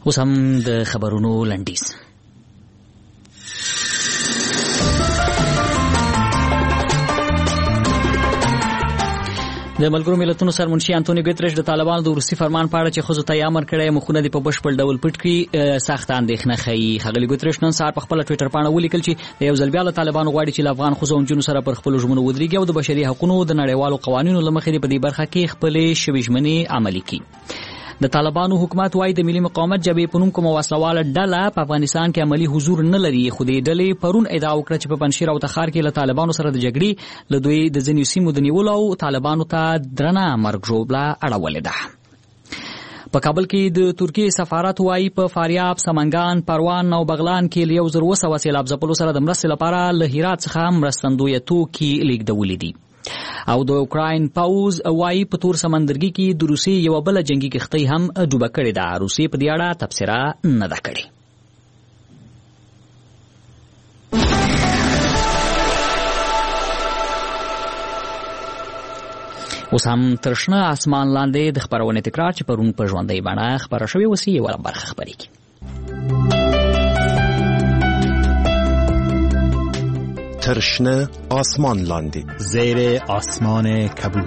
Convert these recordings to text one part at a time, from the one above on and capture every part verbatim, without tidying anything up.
اوس هم د خبرونو لنډیز. د ملګرو ملتونو سرمنشي انټونی ګوتریش د طالبانو د وروستي فرمان په اړه چې ښځو ته یې امر کړی مخونه دې په بشپړ ډول پټ کړي سخته اندېښنه ښیي. ښاغلي ګوتریش نن سهار په خپله ټویټر پاڼه ولیکل چې د یو ځل بیا له طالبانو غواړي چې له افغان ښځو او نجونو سره پر خپلو ژمنو ودرېږي او د بشري حقونو د نړیوالو قوانینو له مخې په دې برخه کې خپلې شوې ژمنې عملي کړي. د طالبانو حکومت وايي د ملي مقاومت جبهې په نوم کومه وسلواله ډله په افغانستان کې عملي حضور نه لري، خو دې ډلې پرون ادعا وکړه چې په پنجشیر او تخار کې له طالبانو سره د جګړې له دوی د ځینو سیمو د نیولو او طالبانو ته درنه مرګ ژوبله اړولې ده. په کابل کې د ترکیې سفارت وايي په فاریاب، سمنګان، پروان او بغلان کې له یو زر اوه سوه سیلاب ځپلو سره د مرستې لپاره له هرات څخه مرستندویه توکي لیږدولې دي. او د اوکراین پوځ وايي په تور سمندرګي کې د روسیې یوه بله جنګي کښتۍ هم ډوبه کړې ده. روسیې په دې اړه تبصره نه ده کړې. اوس هم تر شنه اسمان لاندې د خپرونې تکرار چې پرون په ژوندۍ بڼه خپره شوې وه یوه برخه خپرېږي. ترشنه آسمان لاندی زیر آسمان کبود.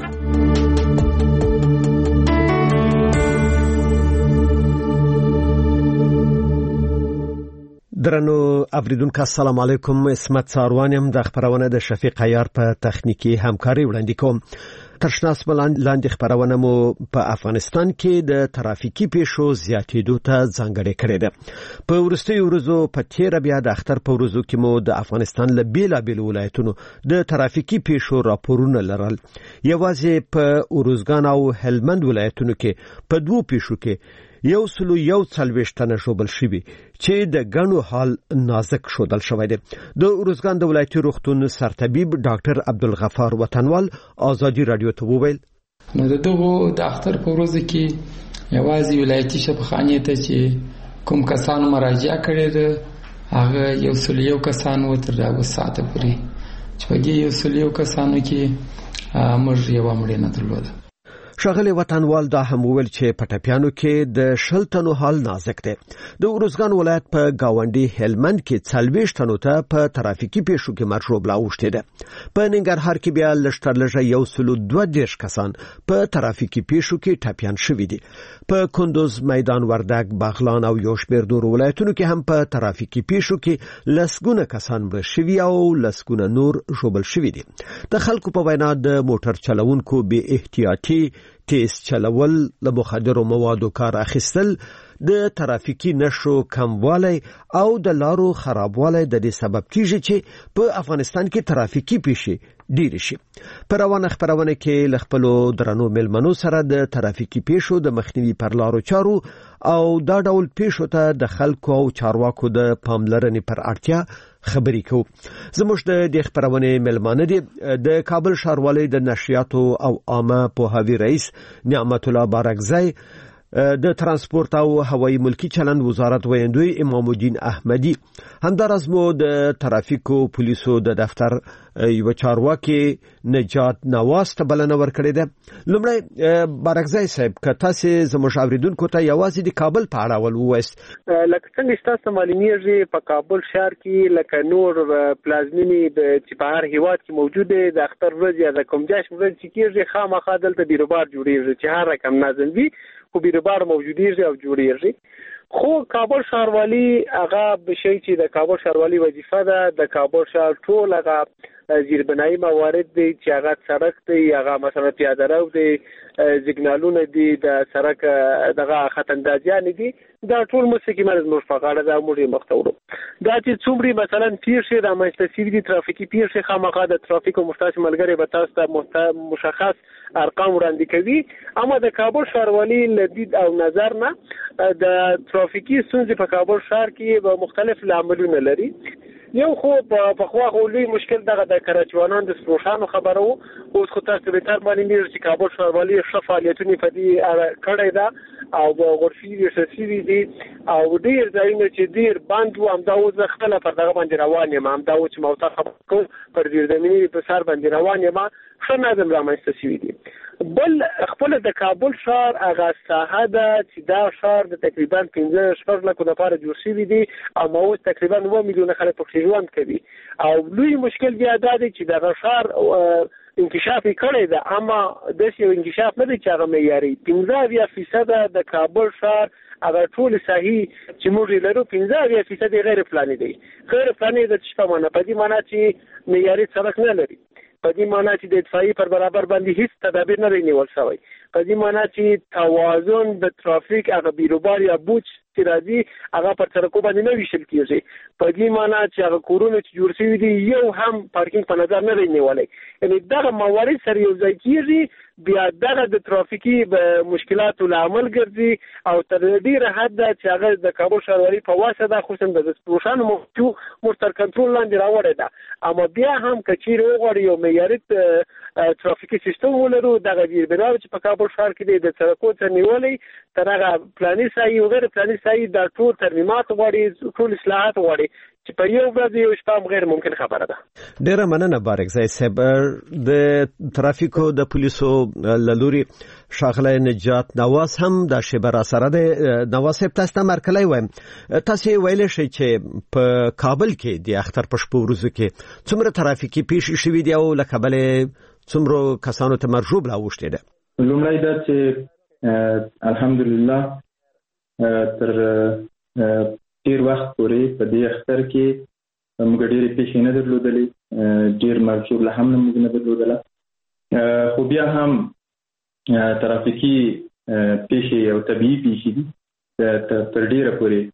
درنو اوریدونکو السلام علیکم. اسمت ساروانم د خبرونه د شفیق عیار په تخنیکی همکاري وړاندې کوم. ترشنه اسمان لاندې خبرونه مو په افغانستان کې د ترافیکي پیښو زیاتېدو ته ځانګړې کړې ده. په وروستیو ورځو په تیر بیا د اختر په ورځو کې مو د افغانستان له بیلابیلو ولایتونو د ترافیکي پیښو راپورونه لرل. یوازې په اروزګان او هلمند ولایتونو کې په دوو پیښو کې یو سلو یو څلوېښت تنه ژوبل شوي چې د ګڼو حال نازک ښودل شوی دی. د اروزګان د ولایتي روغتون سرطبیب ډاکټر عبدالغفار وطنوال ازادي رادیو ته وویل نو دغه د اختر په ورځ کې یوازې ولایتي شفاخانې ته چې کوم کسانو مراجعه کړې ده هغه یو سلو یو کسان و تر اوه ساعته پورې چې په دې یو سلو یو کسانو کې موږ یوه مړینه درلوده. ښاغلی وطنوال دا هم وویل چې په ټپیانو کې د شل تنو حال نازک دی. د اروزګان ولایت په گاونډي هلمند کې څلوېښت تنو ته په ترافیکي پیښو کې مرګ ژوبله اوښتې ده. په ننګرهار کې بیا لږ تر لږه یو سلو دوه دېرش کسان په ترافیکي پیښو کې ټپیان شوي دي. په کندوز، میدان وردګ، بغلان او یو شمېر نورو ولایتونو کې هم په ترافیکي پیښو کې لسګونه کسان مړه شوي او لسګونه نور ژوبل شوي دي. د خلکو په وینا د موټر چلوونکو بې احتیاطي، تیز چلول، له مخدرو موادو کار اخیستل، د ترافیکي نښو کموالی او د لارو خرابوالی د دې سبب کیږي چې په افغانستان کې ترافیکي پیښې ډېرې شي. په روانه خبرونه کې له خپلو درنو مېلمنو سره د ترافیکي پیښو د مخنیوي پر لارو چارو او دا ډول پیښو ته د خلکو او چارواکو د پاملرنې پر اړتیا خبرې کوو. زموږ د دې خبرونې مېلمانه دي د کابل ښاروالۍ د نشریاتو او عامه پوهاوي رئیس نعمت الله بارکزی، د ترانسپورت او هوایي ملکی چلند وزارت ویندوی امام الدین احمدی، همدارس مو د ترافیکو پولیسو د دفتر یو چارواکي نجات نواز ته بلنه ورکړې ده. لومړی بارکزی صاحب که تاسو زموږ اوریدونکو ته یوازې د کابل په اړه ول ووایست. لکه څنګه چې تاسو معلومیږي په کابل ښار کې لکه نور پلازمینې د چې په هر هیواد کې موجود دی د اختر ورځ یا د کوم جشن ورځ چې کېږي خامخا دلته بیروبار جوړېږي چې هر رقم نظم وي خو بیروبار موجودېږي او جوړېږي. خو کابل ښاروالي هغه بشي چې د کابل ښاروالي وظیفه ده د کابل ښار ټول هغه زیربنایي موارد دی چې هغه سړک دی، هغه مثلا پیاده رو دی، سیګنالونه دي، د سړک دغه خطندازیان دي، دا ټول مسلکي مرز موږ په غاړه دا موږ مختورو. دا چې څومره مثلا پیښې رامنځته شوي دي ترافیکي پیښې خامخا د ترافیک او مختص ملګری به تاسو ته مشخص ارقام وړاندې کوي. اما د کابل ښاروالي له دید او نظر نه د ترافیکي ستونزې په کابل ښار کې به مختلف لاملونه لري. یو خو په خوا خو لوی مشکل دغه د کراچوانان د سروشانو خبره وو. اوس خو تاسو به تر باندې چې کابل ښاروالي ښه فعالیتونه په دې کړی ده او غرفي رسېدي دي او ډېر ځایونه چې ډېر بند وو همدا اوس خپله پر دغه باندې روان یم، همدا اوس چې موته خبر کوم پر زیرزمیني په سر باندې روان یم، ښه نظم رامنځته شوي دي. بل خپل د کابل ښار هغه ساحه ده چې دا ښار د تقریبا پنځه شپږ لکو لپاره جوړ شوی دی او اوس تقریبا اوه میلیونه خلک پکې ژوند کوي او لوی مشکل بیا دا دی چې دغه ښار انکشاف کړی ده اما داسې یو انکشاف نه دی چې هغه معیاري. پنځه اویا فیصده د کابل ښار هغه ټول صحیح چې موږ لرو پنځه اویا فیصد غیر پلاني دی. غیر پلاني د څه په معنا؟ په دې معنا چې معیاري سړک نه لري، په دې معنا چې د اطفائي پر برابر باندې هیڅ تدابیر نه نیول شوی، په دې معنا چې توازن د ترافیک هغه بیروبار یا بوج چې راځي هغه پر سړکو باندې نه ویشل کیږي، په دې معنا چې هغه کورونه چې جوړ شوي دي یو هم پارکینګ په نظر نه نیولای. یعنی دغه موارد سره یو ځای کیږي، بیا دغه د ترافیکي مشکلاتو لامل ګرځي او تر ډیره حده چې هغه د کابل ښاروالۍ په واسطه ده خصوصا د سپوشانو موضوع موږ تر کنټرول لاندې راوړې ده. اما بیا هم که چیرې وغواړي یو معیاري ترافیکي سیستم ولرو دغه بنا چې په کابل ښار کې د سړکو څخه نیولې تر هغه پلاني سایي او غیر پلاني سایي دا ټول ترمیمات غواړي، ټول اصلاحات غواړي چې په یو ورځ یو شپه غیر ممکن خبره ده. ډیره مننه بارکزی صاحب. د ترافیکو د پولیسو لوري شاغله نجات نواز هم د شبر سره د نواز صاحب تاسو ته مرکلای وایم. تاسو ویل شئ چې په کابل کې د اختر پښپو ورځو کې څومره ترافیکي پیښې شوې دي او لکبل څومره کسانو ته مرجوب لا وشته ده؟ لومړی دا چې الحمدلله تر ډیر وخت پورې په دې اختر کې موږ ډېرې پیښې نه درلودلې، ډېر مرجوب له هم موږ نه درلودله، خو بیا هم ترافیکي پیښې او طبیعي پیښې دي تر ډیره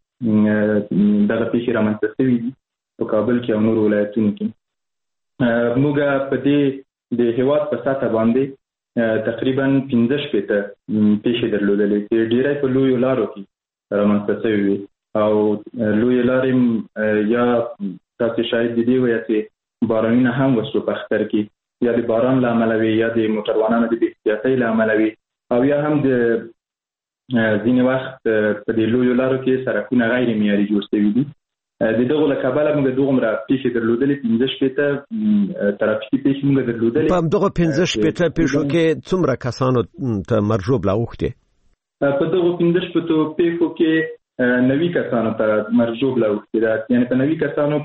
پورې دغه پیښې رامنځته شوي دي په کابل کې او نورو ولایتونو کې. موږ په دې د هېواد په سطحه باندې تقریبا پنځه شپېته پیښې درلودلې چې ډېری په لویو لارو کې رامنځته شوي وي او لوی لارې یا تاسو شاید د دې وایي چې بارانونه هم وشو په اختر کې، یا د باران له امله وي یا د موټروانانو د بې احتیاطۍ له امله وي او یا هم د ځینې وخت په دې لویو لارو کې سړکونه غیر معیاري جوړ شوي دي. د دغو له کبله موږ دومره پیښې درلودلې، پنځه شپېته ترافیکي پیښې موږ درلودلې. په دغو پنځه شپېته پیښو کې څومره کسانو ته مرجوب لا اوښتې؟ په دغو پنځه شپېتو پیښو کې نوي کسانو ته مرجوب لا اوښتې ده، یعنې په نوي کسانو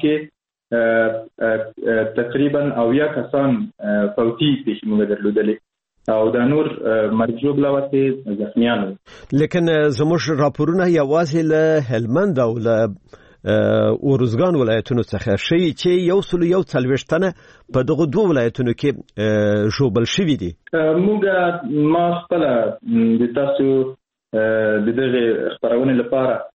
کې تقریبا اویا کسان فوتي پیښې موږ درلودلې او دا نور مرجوب لا ورته زخمیان. لیکن زموږ راپورونه یوازې له هلمند او له ورزګان ولایتونو څخه شي چې یو سل یو څلوېښت تنه په دغه دوه ولایتونو کې ژوبل شوي دي. موږ ما خپله د تاسو د دغه خبرونه لپاره